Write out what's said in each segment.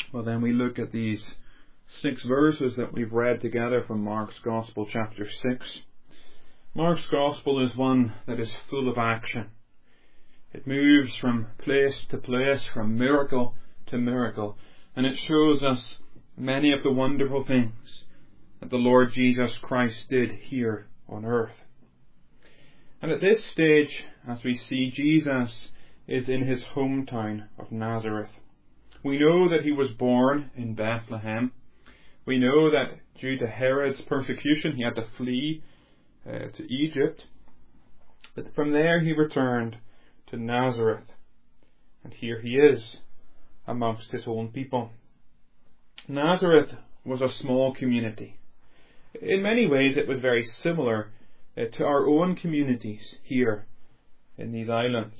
Well, then we look at these 6 verses that we've read together from Mark's Gospel, chapter 6. Mark's Gospel is one that is full of action. It moves from place to place, from miracle to miracle, and it shows us many of the wonderful things that the Lord Jesus Christ did here on earth. And at this stage, as we see, Jesus is in his hometown of Nazareth. We know that he was born in Bethlehem. We know that due to Herod's persecution he had to flee to Egypt. But from there he returned to Nazareth. And here he is amongst his own people. Nazareth was a small community. In many ways it was very similar to our own communities here in these islands.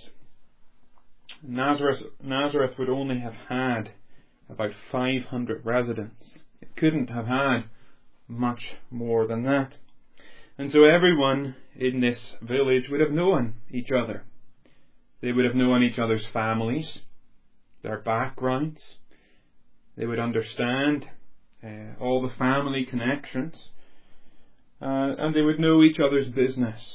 Nazareth would only have had about 500 residents. It couldn't have had much more than that. And so everyone in this village would have known each other. They would have known each other's families, their backgrounds. They would understand all the family connections. And they would know each other's business.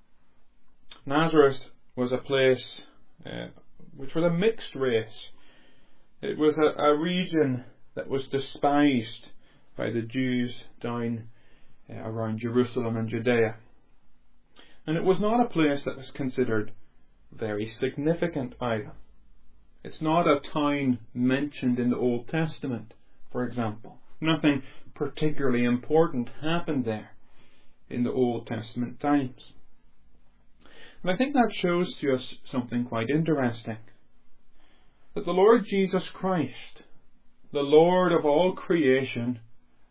Nazareth was a place which was a mixed race. It was a region that was despised by the Jews down around Jerusalem and Judea. And it was not a place that was considered very significant either. It's not a town mentioned in the Old Testament, for example. Nothing particularly important happened there in the Old Testament times. And I think that shows to us something quite interesting. That the Lord Jesus Christ, the Lord of all creation,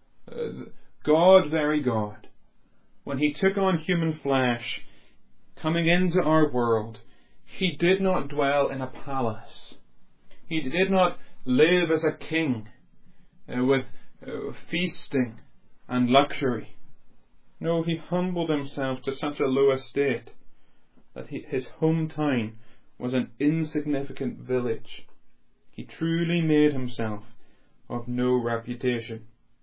God, very God, when he took on human flesh, coming into our world, he did not dwell in a palace. He did not live as a king with feasting and luxury. No, he humbled himself to such a low estate that his hometown was an insignificant village. He truly made himself of no reputation.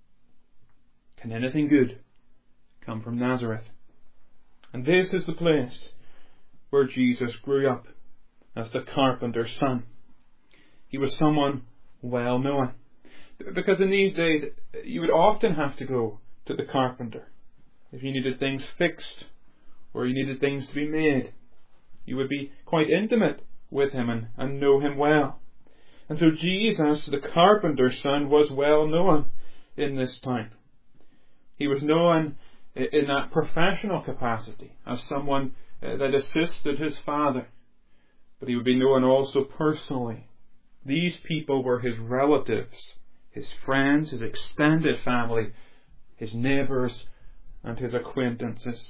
Can anything good come from Nazareth? And this is the place where Jesus grew up as the carpenter's son. He was someone well known. Because in these days you would often have to go to the carpenter. If you needed things fixed or you needed things to be made, you would be quite intimate with him and know him well. And so Jesus, the carpenter's son, was well known in this time. He was known in that professional capacity as someone that assisted his father. But he would be known also personally. These people were his relatives, his friends, his extended family, his neighbours, and his acquaintances.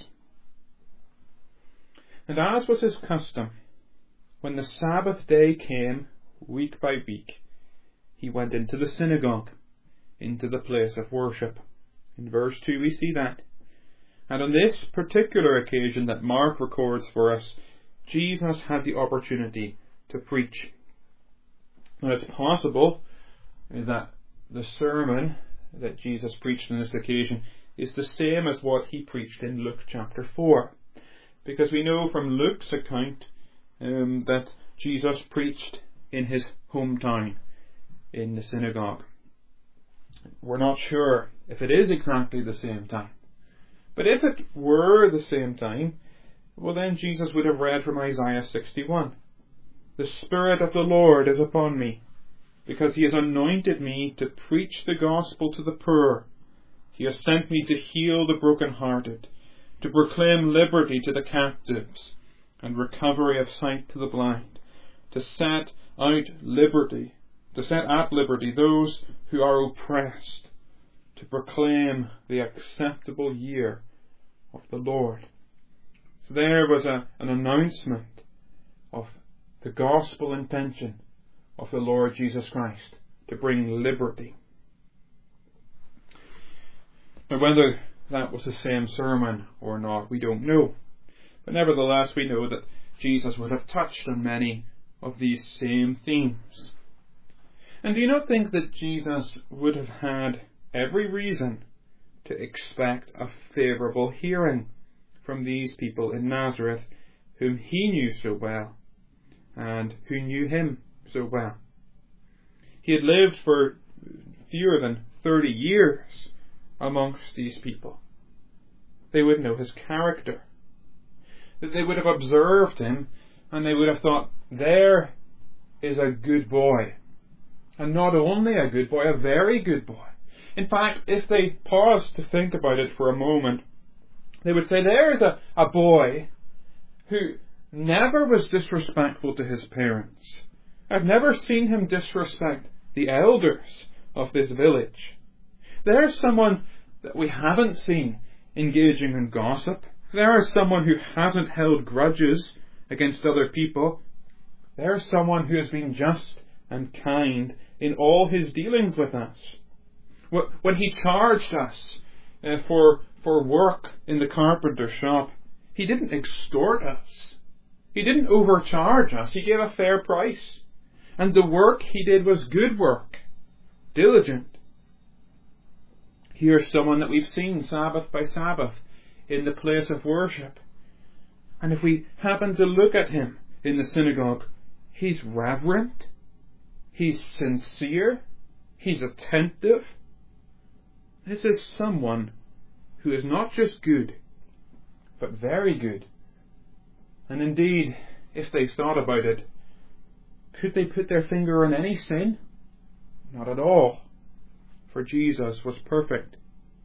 And as was his custom, when the Sabbath day came, week by week, he went into the synagogue, into the place of worship. In verse 2 we see that. And on this particular occasion that Mark records for us, Jesus had the opportunity to preach. And it's possible that the sermon that Jesus preached on this occasion is the same as what he preached in Luke chapter 4. Because we know from Luke's account that Jesus preached in his hometown, in the synagogue. We're not sure if it is exactly the same time. But if it were the same time, well then Jesus would have read from Isaiah 61. The Spirit of the Lord is upon me, because he has anointed me to preach the gospel to the poor. He has sent me to heal the brokenhearted, to proclaim liberty to the captives, and recovery of sight to the blind, to set at liberty those who are oppressed, to proclaim the acceptable year of the Lord. So there was an announcement of the gospel intention of the Lord Jesus Christ to bring liberty. Now whether that was the same sermon or not, we don't know. But nevertheless, we know that Jesus would have touched on many of these same themes. And do you not think that Jesus would have had every reason to expect a favourable hearing from these people in Nazareth whom he knew so well and who knew him so well? He had lived for fewer than 30 years amongst these people. They would know his character. That they would have observed him and they would have thought, there is a good boy. And not only a good boy, a very good boy. In fact, if they paused to think about it for a moment, they would say, there is a boy who never was disrespectful to his parents. I've never seen him disrespect the elders of this village. There's someone that we haven't seen engaging in gossip. There is someone who hasn't held grudges against other people. There's someone who has been just and kind in all his dealings with us. When he charged us for work in the carpenter shop, he didn't extort us. He didn't overcharge us. He gave a fair price. And the work he did was good work, diligent. Here's someone that we've seen Sabbath by Sabbath in the place of worship. And if we happen to look at him in the synagogue, he's reverent, he's sincere, he's attentive. This is someone who is not just good, but very good. And indeed, if they thought about it, could they put their finger on any sin? Not at all, for Jesus was perfect.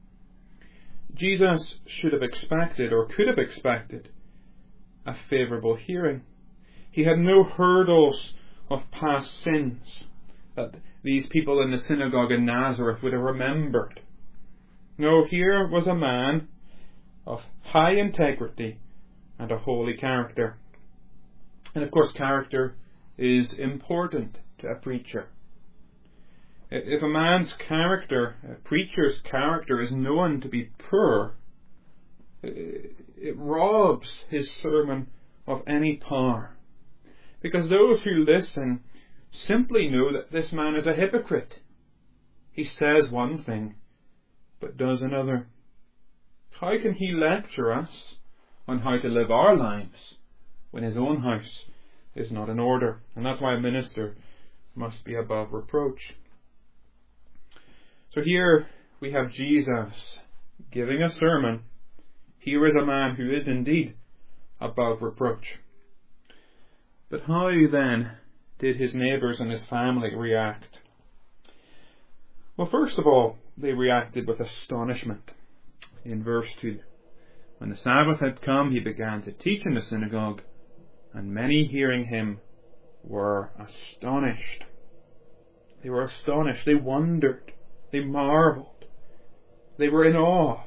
Jesus should have expected, or could have expected, a favourable hearing. He had no hurdles of past sins that these people in the synagogue in Nazareth would have remembered. No, here was a man of high integrity and a holy character. And of course, character is important to a preacher. If a man's character, a preacher's character, is known to be poor, it robs his sermon of any power. Because those who listen simply know that this man is a hypocrite. He says one thing, but does another. How can he lecture us on how to live our lives when his own house is not in order? And that's why a minister must be above reproach. So here we have Jesus giving a sermon. Here is a man who is indeed above reproach. But how then did his neighbours and his family react? Well, first of all, they reacted with astonishment. In verse 2, when the Sabbath had come, he began to teach in the synagogue, and many hearing him were astonished. They were astonished. They wondered. They marvelled. They were in awe.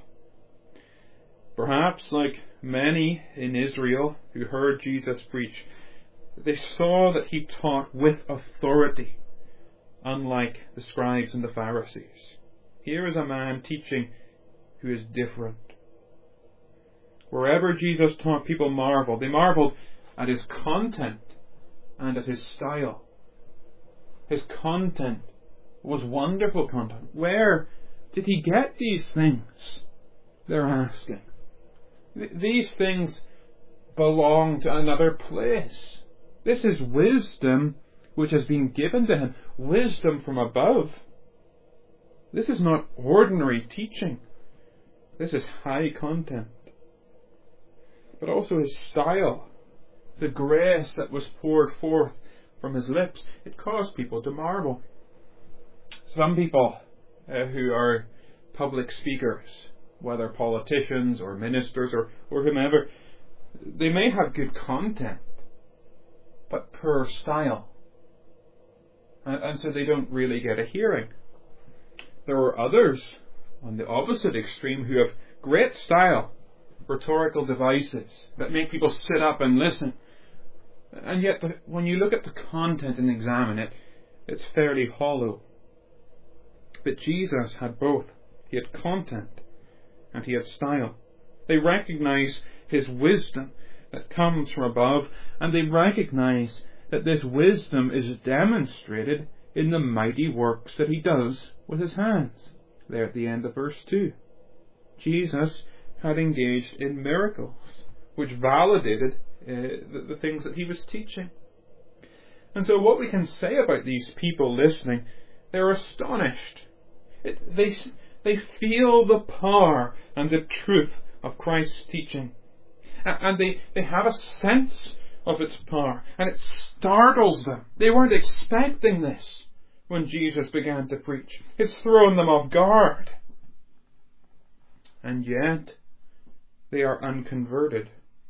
Perhaps, like many in Israel who heard Jesus preach, they saw that he taught with authority, unlike the scribes and the Pharisees. Here is a man teaching who is different. Wherever Jesus taught, people marveled. They marveled at his content and at his style. His content was wonderful content. Where did he get these things? They're asking. These things belong to another place. This is wisdom which has been given to him. Wisdom from above. This is not ordinary teaching. This is high content. But also his style. The grace that was poured forth from his lips. It caused people to marvel. Some people who are public speakers, whether politicians or ministers or whomever, they may have good content, but poor style. And so they don't really get a hearing. There are others on the opposite extreme who have great style, rhetorical devices that make people sit up and listen. And yet when you look at the content and examine it, it's fairly hollow. But Jesus had both. He had content and he had style. They recognize his wisdom that comes from above, and they recognize that this wisdom is demonstrated in the mighty works that he does with his hands. There at the end of verse 2. Jesus had engaged in miracles which validated the things that he was teaching. And so what we can say about these people listening, they're astonished. They feel the power and the truth of Christ's teaching. And they have a sense of its power. And it startles them. They weren't expecting this when Jesus began to preach. It's thrown them off guard. And yet, they are unconverted.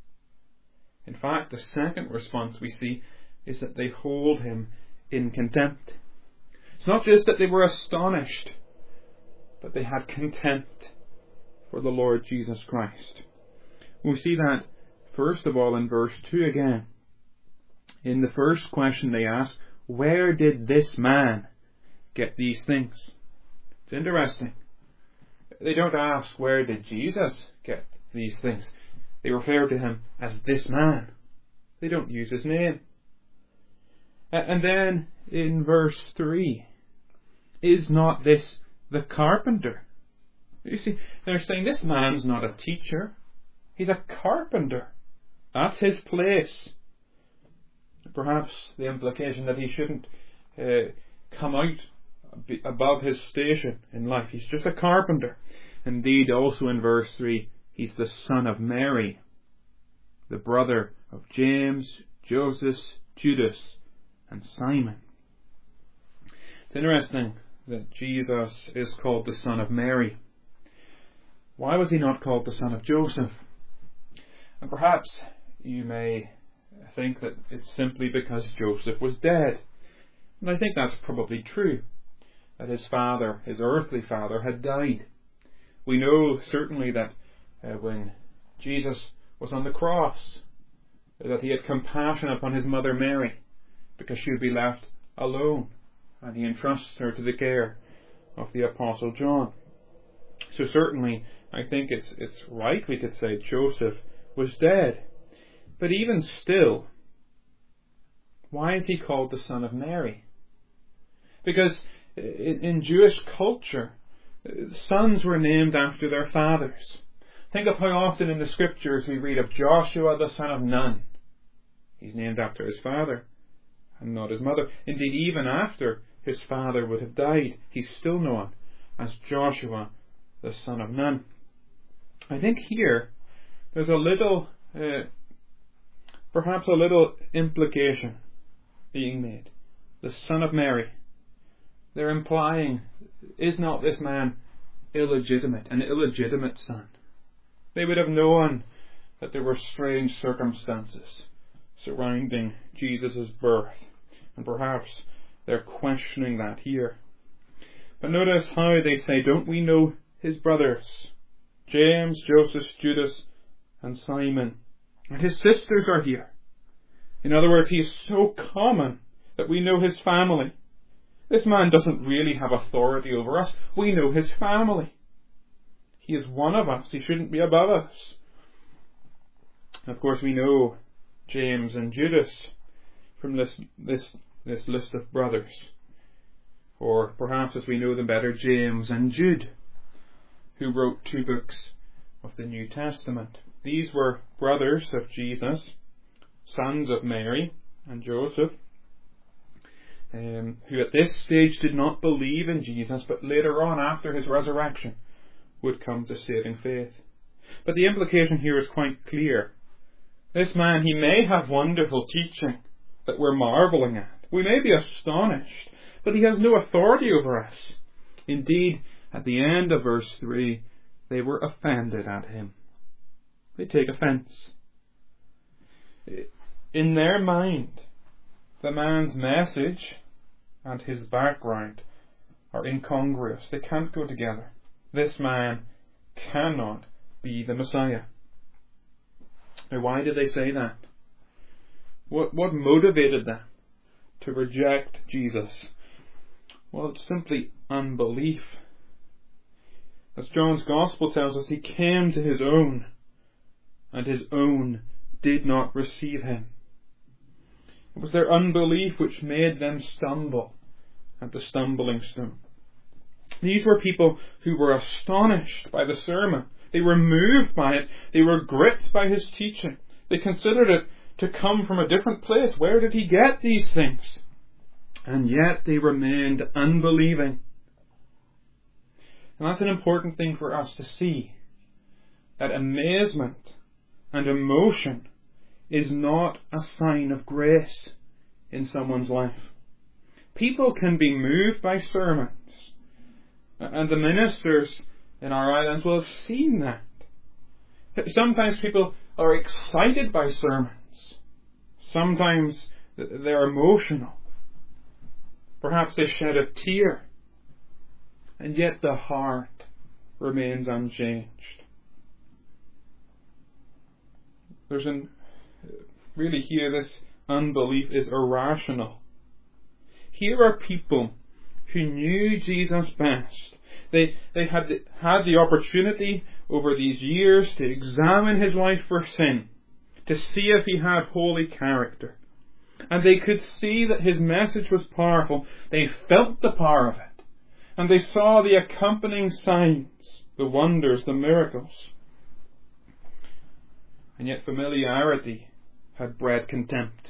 In fact, the second response we see is that they hold him in contempt. It's not just that they were astonished, but they had contempt for the Lord Jesus Christ. We see that, first of all, in verse 2 again. In the first question they ask, where did this man get these things? It's interesting. They don't ask, where did Jesus get these things? They refer to him as this man. They don't use his name. And then in verse 3, is not this the carpenter? You see, they're saying this man's not a teacher. He's a carpenter. That's his place. Perhaps the implication that he shouldn't come out above his station in life. He's just a carpenter. Indeed, also in verse 3, he's the son of Mary, the brother of James, Joseph, Judas, and Simon. It's interesting that Jesus is called the son of Mary. Why was he not called the son of Joseph? And perhaps you may think that it's simply because Joseph was dead. And I think that's probably true, that his father, his earthly father, had died. We know certainly that when Jesus was on the cross, that he had compassion upon his mother Mary, because she would be left alone, and he entrusts her to the care of the Apostle John. So certainly, I think it's right we could say Joseph was dead. But even still, why is he called the son of Mary? Because in Jewish culture, sons were named after their fathers. Think of how often in the scriptures we read of Joshua the son of Nun. He's named after his father and not his mother. Indeed, even after his father would have died, he's still known as Joshua the son of Nun. I think here there's a little, perhaps a little implication being made. The son of Mary. They're implying, is not this man illegitimate, an illegitimate son? They would have known that there were strange circumstances surrounding Jesus' birth, and perhaps they're questioning that here. But notice how they say, don't we know his brothers? James, Joseph, Judas, and Simon. And his sisters are here. In other words, he is so common that we know his family. This man doesn't really have authority over us. We know his family. He is one of us. He shouldn't be above us. Of course, we know James and Judas from this list of brothers. Or perhaps, as we know them better, James and Jude, who wrote 2 books of the New Testament. These were brothers of Jesus, sons of Mary and Joseph, who at this stage did not believe in Jesus, but later on, after his resurrection, would come to saving faith. But the implication here is quite clear. This man, he may have wonderful teaching that we're marvelling at. We may be astonished, but he has no authority over us. Indeed, at the end of verse 3, they were offended at him. They take offence. In their mind, the man's message and his background are incongruous. They can't go together. This man cannot be the Messiah. Now, why did they say that? What motivated them to reject Jesus? Well, it's simply unbelief. As John's Gospel tells us, he came to his own, and his own did not receive him. It was their unbelief which made them stumble at the stumbling stone. These were people who were astonished by the sermon. They were moved by it. They were gripped by his teaching. They considered it to come from a different place. Where did he get these things? And yet they remained unbelieving. And that's an important thing for us to see. That amazement and emotion is not a sign of grace in someone's life. People can be moved by sermons. And the ministers in our islands will have seen that. Sometimes people are excited by sermons. Sometimes they're emotional. Perhaps they shed a tear. And yet the heart remains unchanged. Really here this unbelief is irrational. Here are people who knew Jesus best. They had the opportunity over these years to examine his life for sin, to see if he had holy character. And they could see that his message was powerful. They felt the power of it. And they saw the accompanying signs, the wonders, the miracles. And yet familiarity had bred contempt.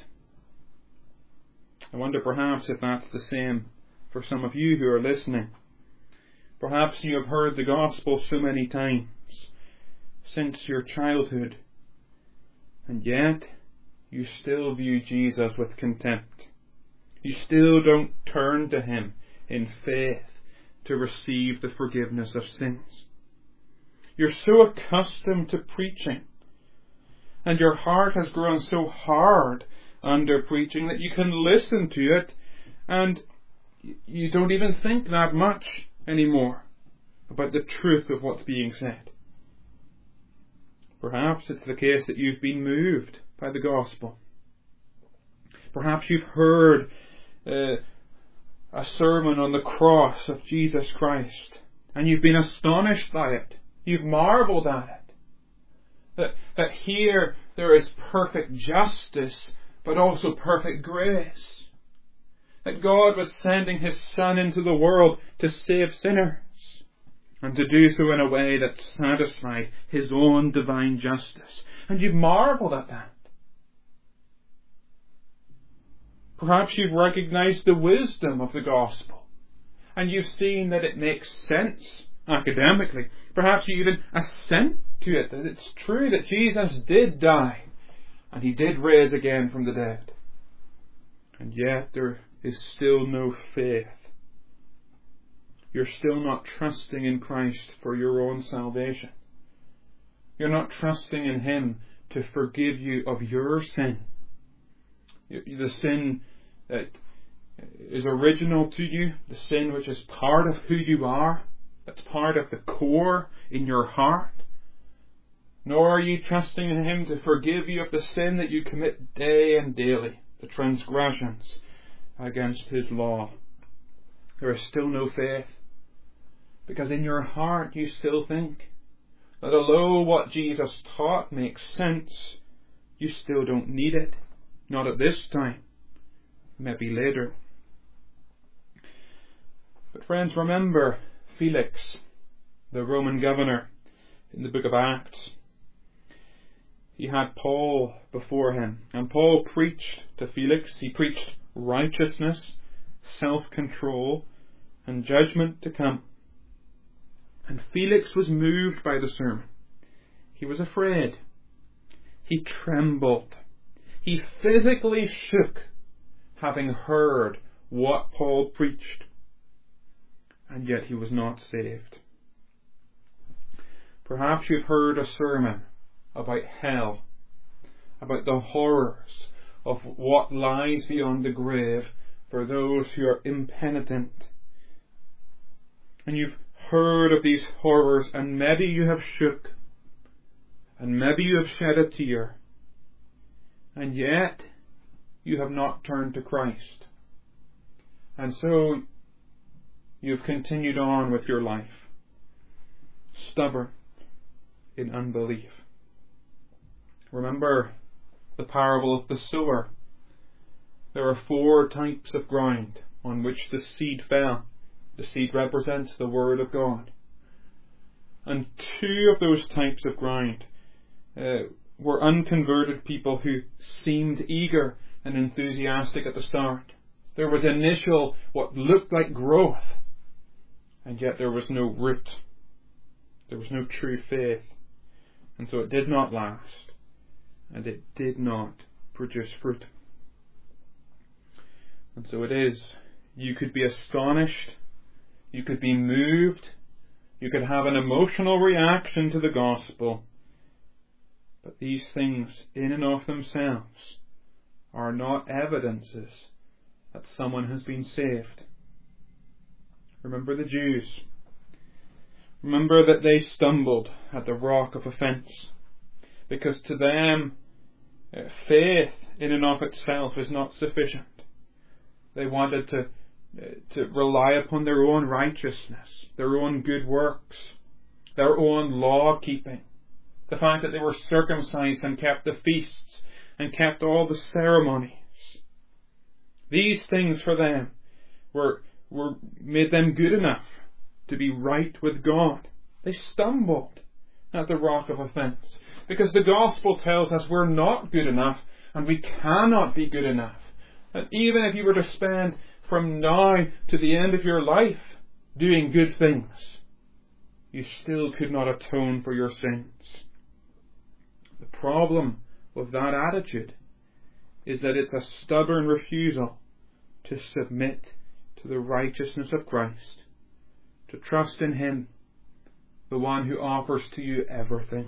I wonder perhaps if that's the same for some of you who are listening. Perhaps you have heard the gospel so many times since your childhood, and yet you still view Jesus with contempt. You still don't turn to him in faith to receive the forgiveness of sins. You're so accustomed to preaching, and your heart has grown so hard under preaching that you can listen to it and you don't even think that much anymore about the truth of what's being said. Perhaps it's the case that you've been moved by the gospel. Perhaps you've heard a sermon on the cross of Jesus Christ and you've been astonished by it. You've marveled at it. That here there is perfect justice but also perfect grace. That God was sending his Son into the world to save sinners, and to do so in a way that satisfied his own divine justice. And you've marveled at that. Perhaps you've recognized the wisdom of the gospel, and you've seen that it makes sense academically. Perhaps you even assent to it, that it's true that Jesus did die, and he did rise again from the dead. And yet there is still no faith. You're still not trusting in Christ for your own salvation. You're not trusting in him to forgive you of your sin. The sin that is original to you, the sin which is part of who you are, that's part of the core in your heart. Nor are you trusting in him to forgive you of the sin that you commit day and daily, the transgressions against his law. There is still no faith, because in your heart you still think that although what Jesus taught makes sense, you still don't need it. Not at this time. Maybe later. But friends, remember Felix, the Roman governor, in the book of Acts. He had Paul before him, and Paul preached to Felix. He preached righteousness, self-control, and judgment to come. And Felix was moved by the sermon. He was afraid. He trembled. He physically shook, having heard what Paul preached. And yet he was not saved. Perhaps you've heard a sermon about hell, about the horrors of what lies beyond the grave for those who are impenitent. And you've heard of these horrors, and maybe you have shook, and maybe you have shed a tear, and yet you have not turned to Christ. And so you've continued on with your life, stubborn in unbelief. Remember the parable of the sower. There are 4 types of ground. on which the seed fell. The seed represents the Word of God. And two of those types of ground were unconverted people who seemed eager and enthusiastic at the start. There was initial, what looked like growth, and yet there was no root. There was no true faith. And so it did not last, and it did not produce fruit. And so it is. You could be astonished, you could be moved, you could have an emotional reaction to the gospel, but these things in and of themselves are not evidences that someone has been saved. Remember the Jews. Remember that they stumbled at the rock of offence, because to them faith in and of itself is not sufficient. They wanted to rely upon their own righteousness, their own good works, their own law keeping. The fact that they were circumcised and kept the feasts and kept all the ceremonies. These things for them were made them good enough to be right with God. They stumbled at the rock of offence, because the gospel tells us we're not good enough and we cannot be good enough. And even if you were to spend from now to the end of your life doing good things, you still could not atone for your sins. The problem with that attitude is that it's a stubborn refusal to submit to the righteousness of Christ, to trust in Him, the one who offers to you everything.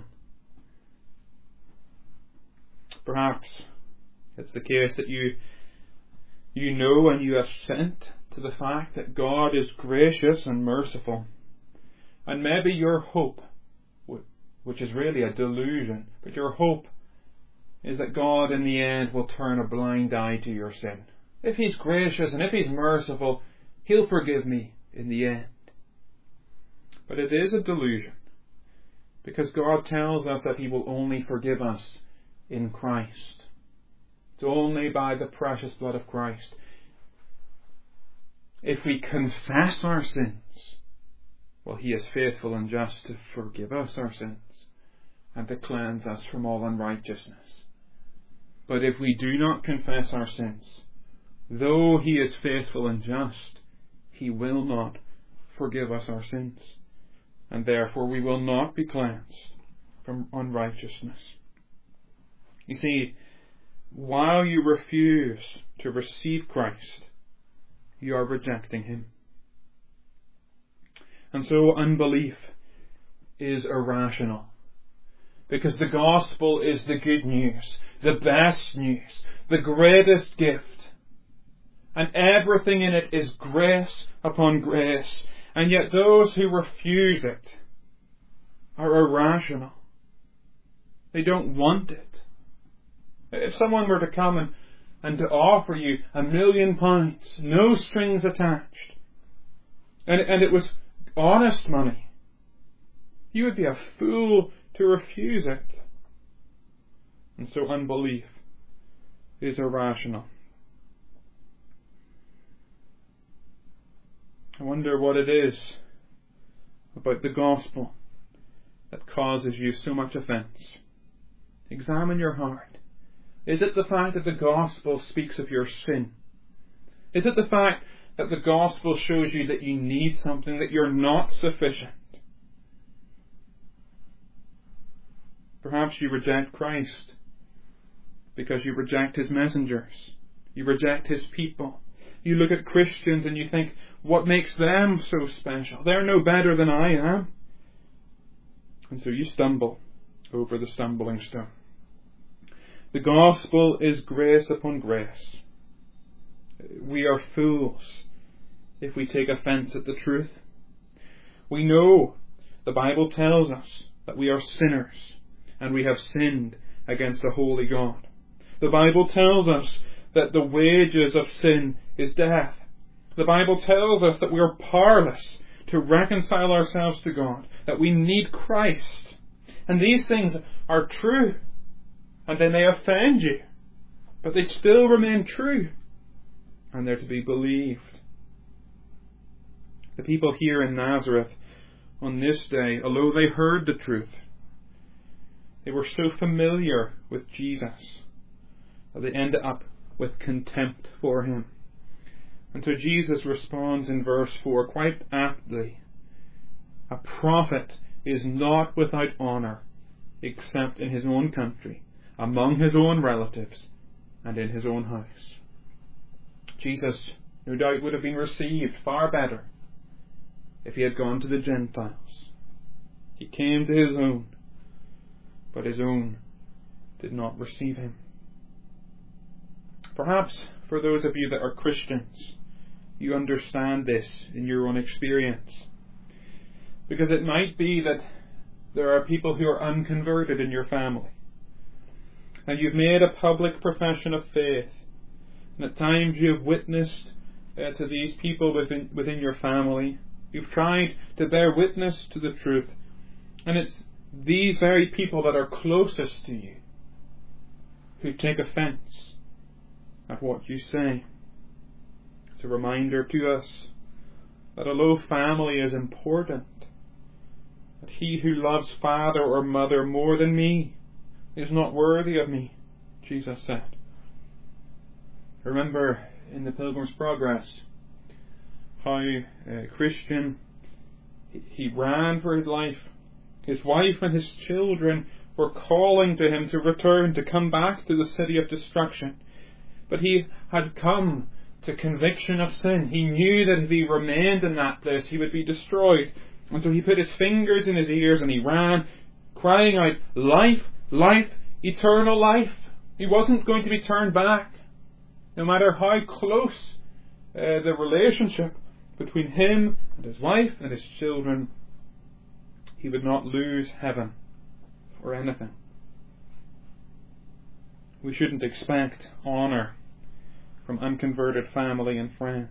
Perhaps it's the case that you know and you assent to the fact that God is gracious and merciful. And maybe your hope, which is really a delusion, but your hope is that God in the end will turn a blind eye to your sin. If He's gracious and if He's merciful, He'll forgive me in the end. But it is a delusion, because God tells us that He will only forgive us in Christ. It's only by the precious blood of Christ. If we confess our sins, well, He is faithful and just to forgive us our sins and to cleanse us from all unrighteousness. But if we do not confess our sins, though He is faithful and just, He will not forgive us our sins, and therefore we will not be cleansed from unrighteousness. You see, while you refuse to receive Christ, you are rejecting Him. And so unbelief is irrational, because the gospel is the good news, the best news, the greatest gift. And everything in it is grace upon grace. And yet those who refuse it are irrational. They don't want it. If someone were to come and to offer you £1 million, no strings attached, and it was honest money, you would be a fool to refuse it. And so unbelief is irrational. I wonder what it is about the gospel that causes you so much offence. Examine your heart. Is it the fact that the gospel speaks of your sin? Is it the fact that the gospel shows you that you need something, that you're not sufficient? Perhaps you reject Christ because you reject His messengers. You reject His people. You look at Christians and you think, what makes them so special? They're no better than I am. And so you stumble over the stumbling stone. The gospel is grace upon grace. We are fools if we take offence at the truth. We know the Bible tells us that we are sinners and we have sinned against a holy God. The Bible tells us that the wages of sin is death. The Bible tells us that we are powerless to reconcile ourselves to God, that we need Christ. And these things are true, and they may offend you, but they still remain true, and they're to be believed The people here in Nazareth on this day, although they heard the truth, they were so familiar with Jesus that they ended up with contempt for him. And so Jesus responds in verse 4 quite aptly. A prophet is not without honour except in his own country, among his own relatives, and in his own house. Jesus, no doubt, would have been received far better if he had gone to the Gentiles. He came to his own, but his own did not receive him. Perhaps for those of you that are Christians, you understand this in your own experience. Because it might be that there are people who are unconverted in your family, and you've made a public profession of faith, and at times you have witnessed to these people within your family. You've tried to bear witness to the truth, and it's these very people that are closest to you who take offence at what you say. It's a reminder to us that although family is important, that he who loves father or mother more than me is not worthy of me, Jesus said. Remember in the Pilgrim's Progress how Christian, he ran for his life. His wife and his children were calling to him to return, to come back to the city of destruction. But he had come to conviction of sin. He knew that if he remained in that place, he would be destroyed. And so he put his fingers in his ears and he ran, crying out, life, life, eternal life. He wasn't going to be turned back. No matter how close the relationship between him and his wife and his children, he would not lose heaven for anything. We shouldn't expect honour from unconverted family and friends.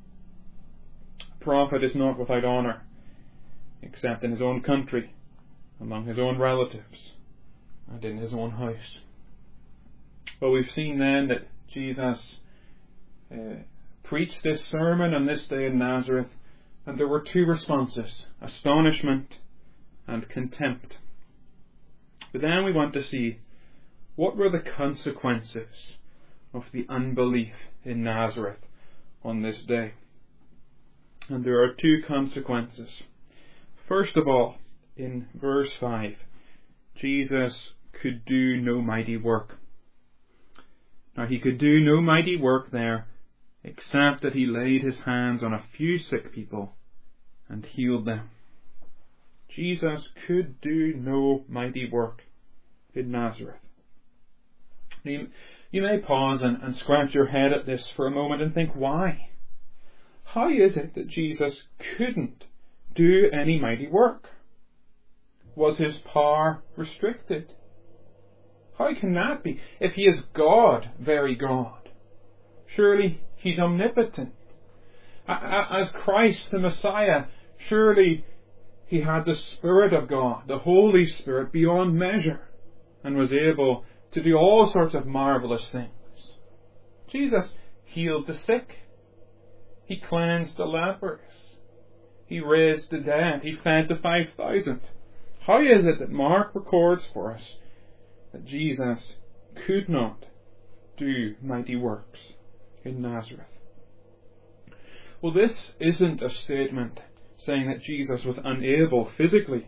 A prophet is not without honour, except in his own country, among his own relatives, and in his own house. Well, we've seen then that Jesus preached this sermon on this day in Nazareth, and there were two responses: astonishment and contempt. But then we want to see what were the consequences of the unbelief in Nazareth on this day. And there are two consequences. First of all, in verse 5, Jesus could do no mighty work. Now, he could do no mighty work there, except that he laid his hands on a few sick people and healed them. Jesus could do no mighty work in Nazareth. You may pause and scratch your head at this for a moment and think, why? How is it that Jesus couldn't do any mighty work? Was his power restricted? How can that be? If he is God, very God, surely he's omnipotent. As Christ the Messiah, surely he had the Spirit of God, the Holy Spirit, beyond measure, and was able to do all sorts of marvellous things. Jesus healed the sick. He cleansed the lepers. He raised the dead. He fed the 5,000. How is it that Mark records for us that Jesus could not do mighty works in Nazareth? Well, this isn't a statement saying that Jesus was unable physically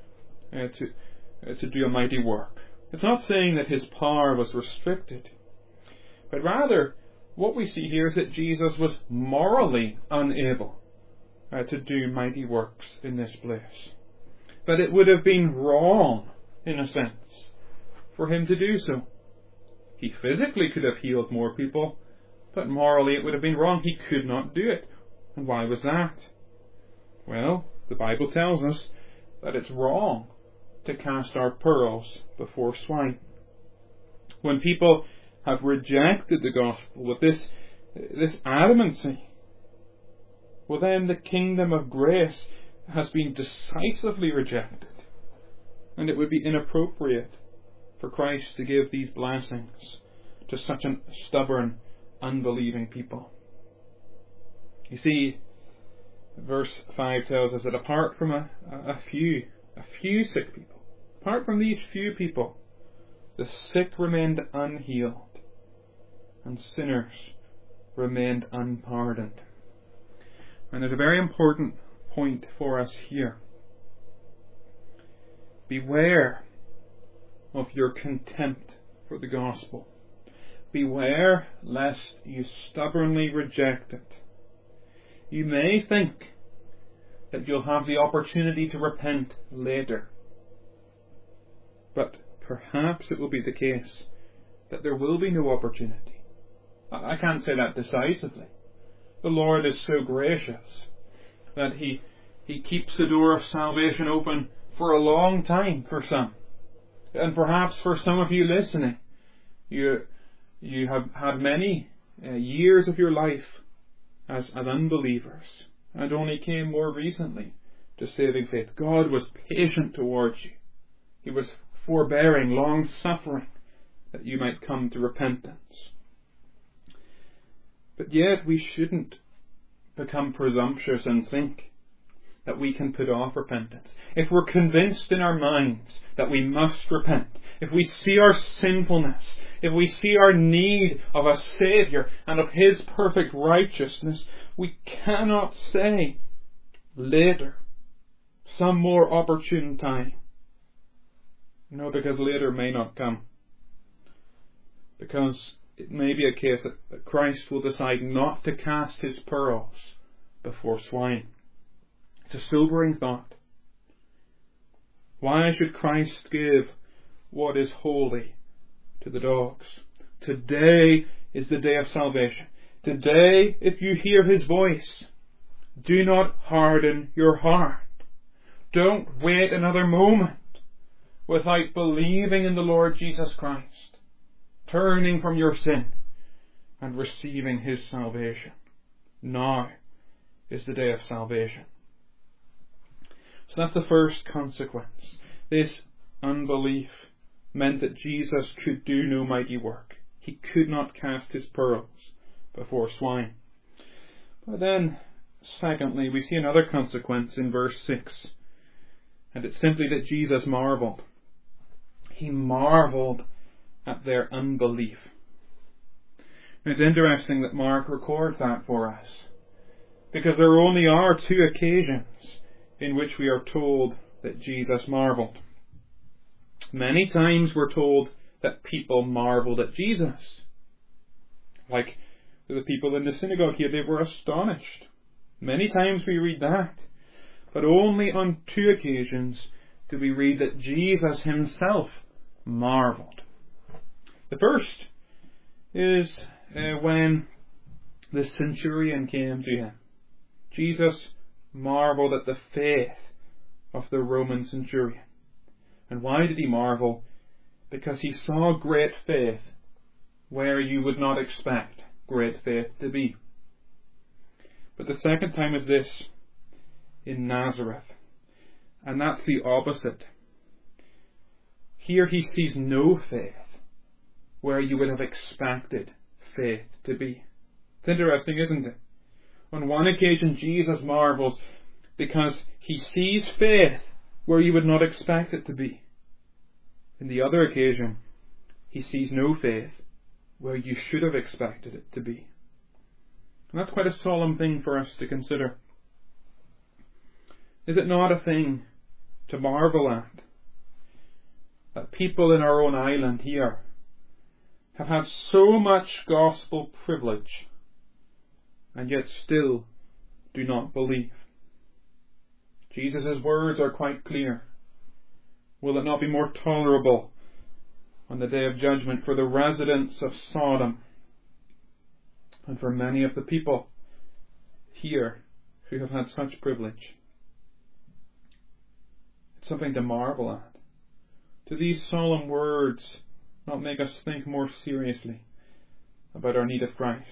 to do a mighty work. It's not saying that his power was restricted, but rather what we see here is that Jesus was morally unable to do mighty works in this place. But it would have been wrong, in a sense, for him to do so. He physically could have healed more people, but morally it would have been wrong. He could not do it. And why was that? Well, the Bible tells us that it's wrong to cast our pearls before swine. When people have rejected the gospel with this adamancy, well then the kingdom of grace has been decisively rejected, and it would be inappropriate for Christ to give these blessings to such a stubborn, unbelieving people. You see, Verse 5 tells us that apart from a few sick people, apart from these few people, the sick remained unhealed and sinners remained unpardoned. And there's a very important point for us here. Beware of your contempt for the gospel. Beware lest you stubbornly reject it. You may think that you'll have the opportunity to repent later, but perhaps it will be the case that there will be no opportunity. I can't say that decisively. The Lord is so gracious that He keeps the door of salvation open for a long time for some. And perhaps for some of you listening, you have had many years of your life as unbelievers and only came more recently to saving faith. God was patient towards you. He was forbearing, long-suffering, that you might come to repentance. But yet we shouldn't become presumptuous and think that we can put off repentance. If we're convinced in our minds that we must repent, if we see our sinfulness, if we see our need of a Saviour and of His perfect righteousness, we cannot say later, some more opportune time. No, because later may not come. Because it may be a case that Christ will decide not to cast His pearls before swine. It's a sobering thought. Why should Christ give what is holy to the dogs? Today is the day of salvation. Today, if you hear His voice, do not harden your heart. Don't wait another moment without believing in the Lord Jesus Christ, turning from your sin and receiving His salvation. Now is the day of salvation. So that's the first consequence. This unbelief meant that Jesus could do no mighty work. He could not cast His pearls before swine. But then, secondly, we see another consequence in verse 6. And it's simply that Jesus marvelled. He marvelled at their unbelief. And it's interesting that Mark records that for us, because there only are two occasions in which we are told that Jesus marvelled. Many times we're told that people marvelled at Jesus. Like the people in the synagogue here, they were astonished. Many times we read that. But only on two occasions do we read that Jesus Himself marvelled. The first is when the centurion came to Him. Jesus marvelled at the faith of the Roman centurion. And why did He marvel? Because He saw great faith where you would not expect great faith to be. But the second time is this, in Nazareth. And that's the opposite. Here He sees no faith where you would have expected faith to be. It's interesting, isn't it? On one occasion Jesus marvels because He sees faith where you would not expect it to be. In the other occasion, He sees no faith where you should have expected it to be. And that's quite a solemn thing for us to consider. Is it not a thing to marvel at that people in our own island here have had so much gospel privilege and yet still do not believe? Jesus' words are quite clear. Will it not be more tolerable on the day of judgment for the residents of Sodom and for many of the people here who have had such privilege? It's something to marvel at. Do these solemn words not make us think more seriously about our need of Christ?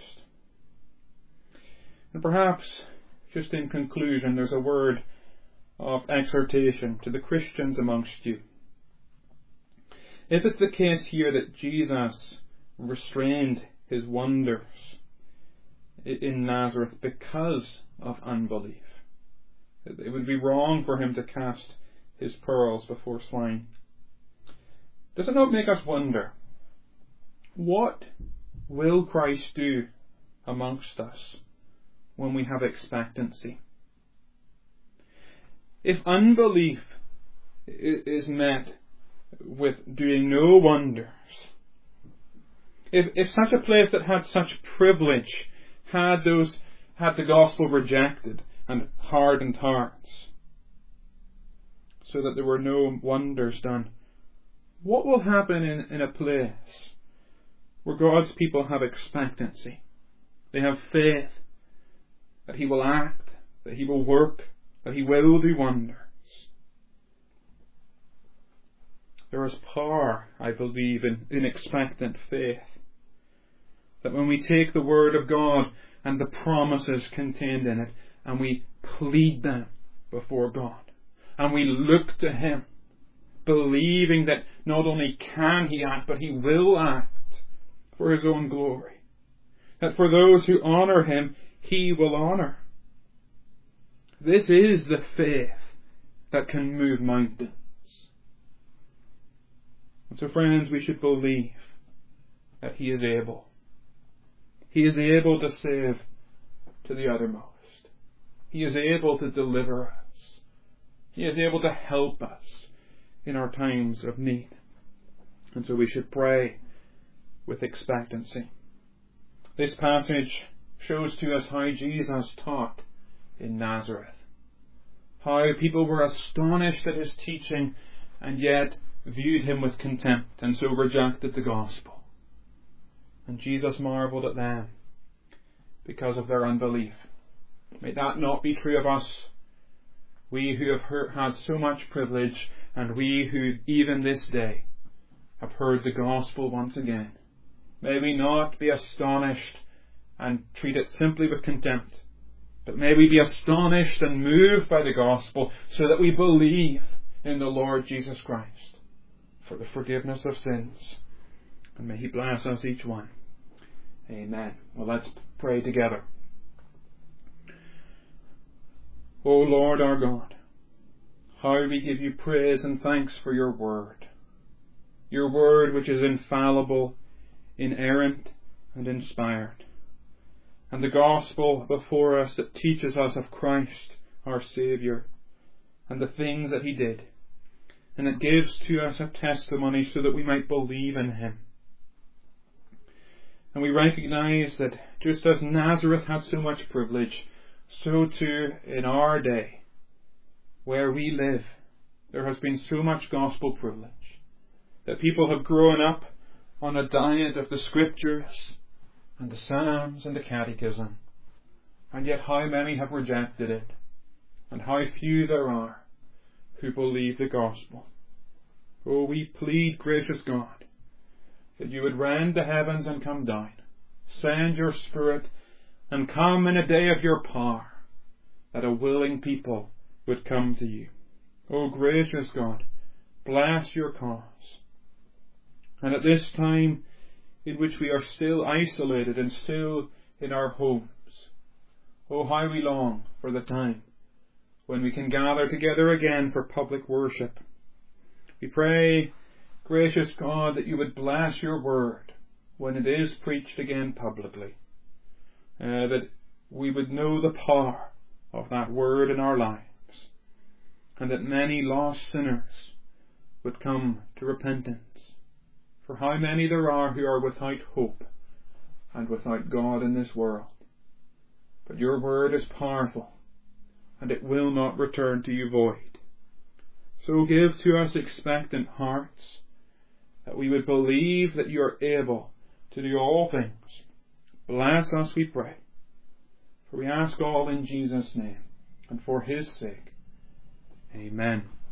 And perhaps, just in conclusion, there's a word of exhortation to the Christians amongst you. If it's the case here that Jesus restrained His wonders in Nazareth because of unbelief, It would be wrong for him to cast his pearls before swine. Does it not make us wonder, what will Christ do amongst us when we have expectancy? If unbelief is met with doing no wonders, if such a place that had such privilege had the gospel rejected and hardened hearts, so that there were no wonders done, what will happen in a place where God's people have expectancy? They have faith that He will act, that He will work, that He will do wonders. There is power, I believe, in expectant faith. That when we take the Word of God and the promises contained in it, and we plead them before God, and we look to Him, believing that not only can He act, but He will act for His own glory. That for those who honour Him, He will honour. This is the faith that can move mountains. And so, friends, we should believe that He is able. He is able to save to the uttermost. He is able to deliver us. He is able to help us in our times of need. And so we should pray with expectancy. This passage shows to us how Jesus taught in Nazareth. How people were astonished at His teaching and yet viewed Him with contempt and so rejected the gospel. And Jesus marvelled at them because of their unbelief. May that not be true of us, we who have had so much privilege, and we who even this day have heard the gospel once again. May we not be astonished and treat it simply with contempt, but may we be astonished and moved by the gospel so that we believe in the Lord Jesus Christ for the forgiveness of sins. And may He bless us each one. Amen. Well, let's pray together. O Lord our God, how we give You praise and thanks for Your word. Your word which is infallible, inerrant and inspired. And the gospel before us that teaches us of Christ our Saviour and the things that He did. And it gives to us a testimony so that we might believe in Him. And we recognize that just as Nazareth had so much privilege, so too in our day, where we live, there has been so much gospel privilege, that people have grown up on a diet of the Scriptures and the Psalms and the Catechism, and yet how many have rejected it, and how few there are who believe the gospel. Oh, we plead, gracious God, that You would rend the heavens and come down, send Your Spirit, and come in a day of Your power, that a willing people would come to You. O gracious God, bless Your cause. And at this time in which we are still isolated and still in our homes, oh, how we long for the time when we can gather together again for public worship. We pray, gracious God, that You would bless Your word when it is preached again publicly, that we would know the power of that word in our lives, and that many lost sinners would come to repentance. For how many there are who are without hope and without God in this world. But Your word is powerful, and it will not return to You void. So give to us expectant hearts, that we would believe that You are able to do all things. Bless us, we pray. For we ask all in Jesus' name, and for His sake. Amen.